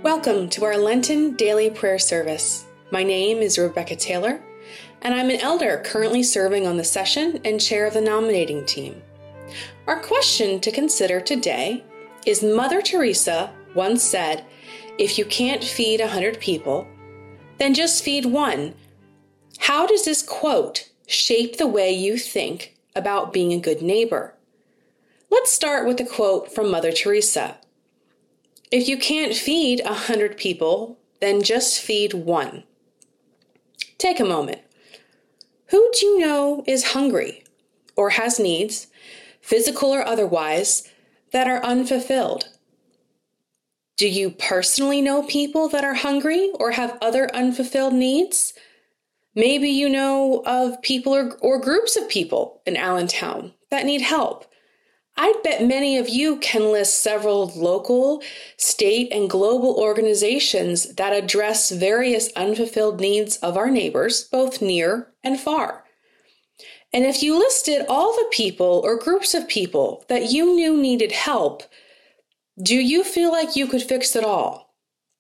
Welcome to our Lenten daily prayer service. My name is Rebecca Taylor, and I'm an elder currently serving on the session and chair of the nominating team. Our question to consider today is Mother Teresa once said, "If you can't feed 100 people, then just feed one." How does this quote shape the way you think about being a good neighbor? Let's start with a quote from Mother Teresa. If you can't feed 100 people, then just feed one. Take a moment. Who do you know is hungry or has needs, physical or otherwise, that are unfulfilled? Do you personally know people that are hungry or have other unfulfilled needs? Maybe you know of people or groups of people in Allentown that need help. I bet many of you can list several local, state, and global organizations that address various unfulfilled needs of our neighbors, both near and far. And if you listed all the people or groups of people that you knew needed help, do you feel like you could fix it all?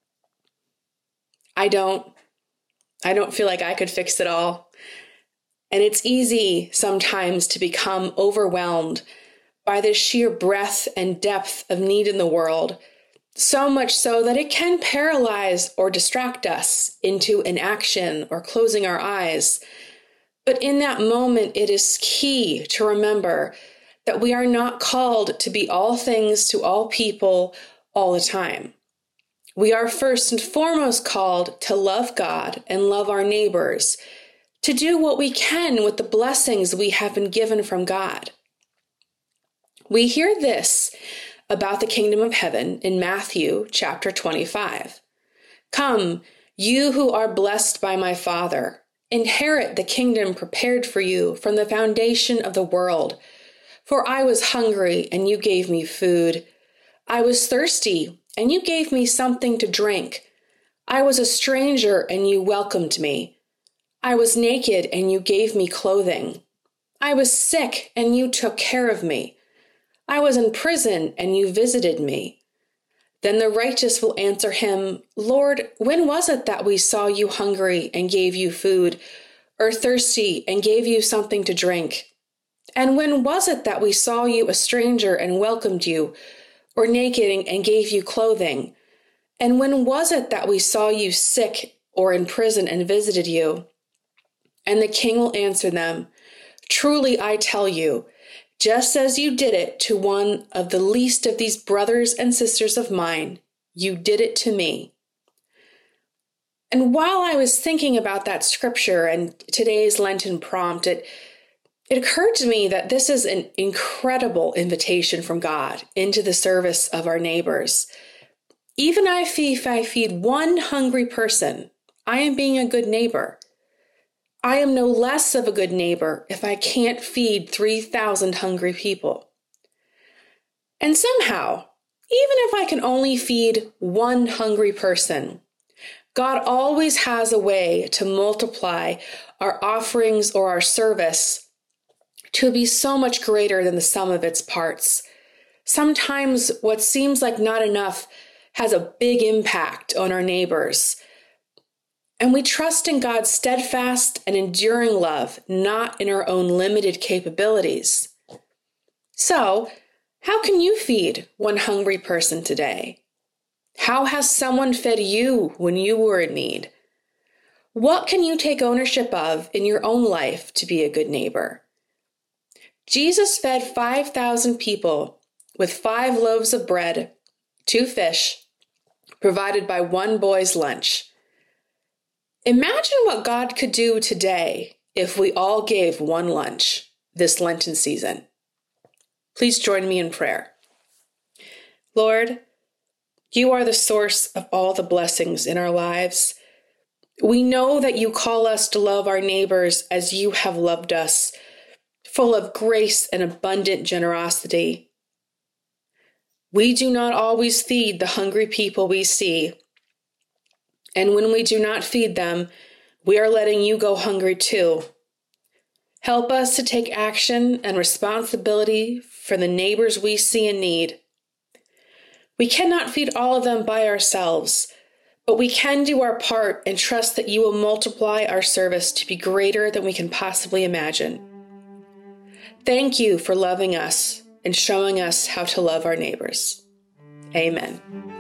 I don't feel like I could fix it all. And it's easy sometimes to become overwhelmed by the sheer breadth and depth of need in the world, so much so that it can paralyze or distract us into inaction or closing our eyes. But in that moment, it is key to remember that we are not called to be all things to all people all the time. We are first and foremost called to love God and love our neighbors, to do what we can with the blessings we have been given from God. We hear this about the kingdom of heaven in Matthew chapter 25. "Come, you who are blessed by my Father, inherit the kingdom prepared for you from the foundation of the world. For I was hungry, and you gave me food. I was thirsty, and you gave me something to drink. I was a stranger, and you welcomed me. I was naked, and you gave me clothing. I was sick, and you took care of me. I was in prison, and you visited me." Then the righteous will answer him, "Lord, when was it that we saw you hungry and gave you food, or thirsty and gave you something to drink? And when was it that we saw you a stranger and welcomed you, or naked and gave you clothing? And when was it that we saw you sick or in prison and visited you?" And the king will answer them, "Truly I tell you, just as you did it to one of the least of these brothers and sisters of mine, you did it to me." And while I was thinking about that scripture and today's Lenten prompt, it occurred to me that this is an incredible invitation from God into the service of our neighbors. Even if I feed one hungry person, I am being a good neighbor. I am no less of a good neighbor if I can't feed 3,000 hungry people. And somehow, even if I can only feed one hungry person, God always has a way to multiply our offerings or our service to be so much greater than the sum of its parts. Sometimes what seems like not enough has a big impact on our neighbors. And we trust in God's steadfast and enduring love, not in our own limited capabilities. So, how can you feed one hungry person today? How has someone fed you when you were in need? What can you take ownership of in your own life to be a good neighbor? Jesus fed 5,000 people with 5 loaves of bread, 2 fish, provided by one boy's lunch. Imagine what God could do today if we all gave one lunch this Lenten season. Please join me in prayer. Lord, you are the source of all the blessings in our lives. We know that you call us to love our neighbors as you have loved us, full of grace and abundant generosity. We do not always feed the hungry people we see. And when we do not feed them, we are letting you go hungry too. Help us to take action and responsibility for the neighbors we see in need. We cannot feed all of them by ourselves, But we can do our part and trust that you will multiply our service to be greater than we can possibly imagine. Thank you for loving us and showing us how to love our neighbors. Amen.